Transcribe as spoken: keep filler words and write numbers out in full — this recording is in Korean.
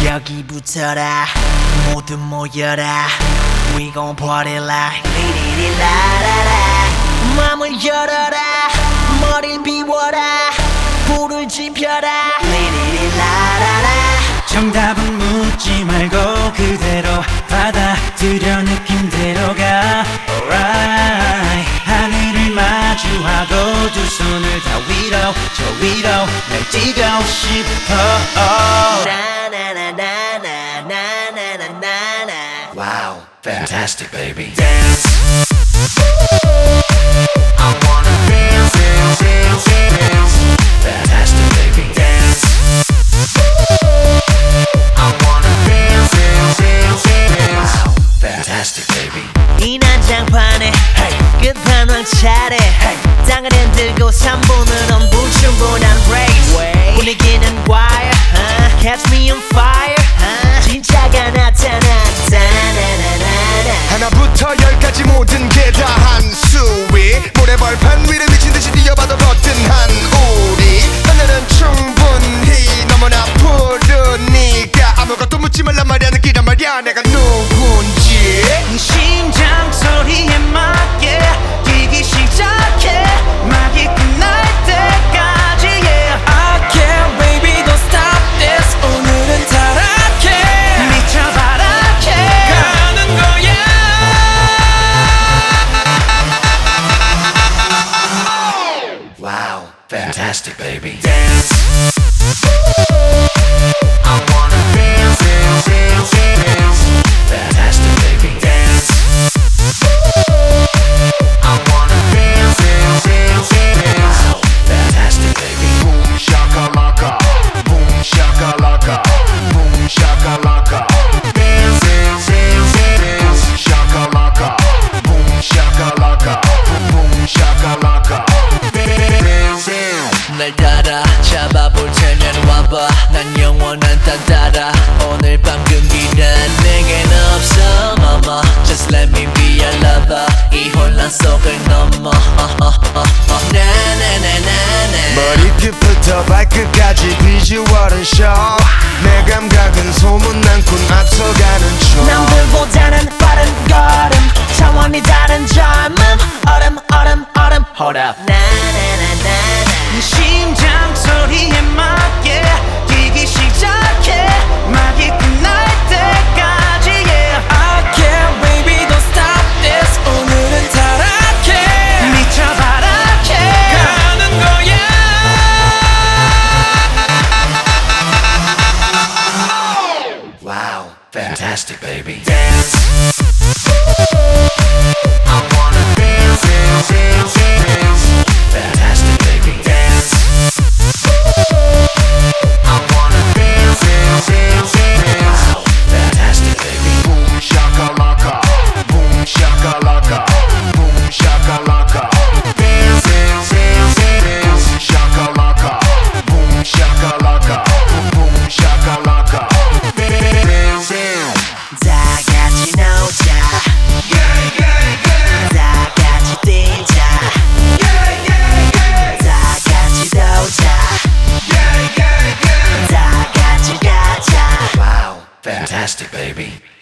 여기부터라 모두 모여라 We gon' party like 리리리라라라 맘을 열어라 머리를 비워라 불을 지펴라 리리리라라라 정답은 묻지 말고 그대로 받아들여 느낌대로 가 Alright 하늘을 마주하고 두 손을 다 위로 저 위로 날 뛰고 싶어 나나나나나나나나나 Wow, fantastic baby Dance I wanna dance, dance, dance, dance Fantastic baby Dance I wanna dance, dance, dance, dance Wow, fantastic baby 이 난장판에 Hey 끝판왕 차례 Hey 땅을 흔들고 삼 분은 불충분한 race Way. 분위기는 wire uh, Catch me on fire uh, 진짜가 나타났다 하나부터 열까지 모든 게 다 한수위 모래벌판 위를 미친듯이 뛰어봐도 거뜬한 우리 하늘은 충분히 너무나 푸르니까 아무것도 묻지 말란 말이야 느끼란 말이야 내가 누군지 이 심장 소리에 맞게 뛰기 시작해 막이 끝날 때까지 yeah I can't baby don't stop this 오늘은 타락해 미쳐 바락해 가는 거야 Wow fantastic baby Dance I wanna dance, dance, dance, dance Fantastic baby Dance I wanna dance, dance, dance, dance Wow fantastic baby Boom shakalaka Boom shakalaka Boom shakalaka Dance, dance, dance, dance shakalaka Boom shakalaka Boom shakalaka Dance, dance 날 따라 잡아볼 테면 와봐 난 영원한 딴따라 오늘 밤 금기는 내겐 없어 mama Just let me be your lover 이 혼란 속을 넘어 나나나나나 머리끝부터 발끝까지 비주얼은 show 내 감각은 소문난군 앞서가는 중 남들보다는 빠른 걸음 차원이 다른 젊음 얼음 얼음 얼음 Hold up 나나나나나 이 심장 소리에 맞게 뛰기 시작해 막이 끝날 때까지 yeah I can't baby don't stop this 오늘은 타락해 미쳐 바락해 가는 거야 Wow fantastic baby Dance I wanna dance, dance, dance, dance Fantastic baby Dance I wanna dance, dance, dance, dance Wow fantastic baby Boom shakalaka Boom shakalaka Boom shakalaka Dance, dance, dance, dance shakalaka Boom shakalaka Boom shakalaka Dance, dance 다 같이 놀자 다 같이 뛰자 다 같이 놀자 다 같이 가자 Wow fantastic baby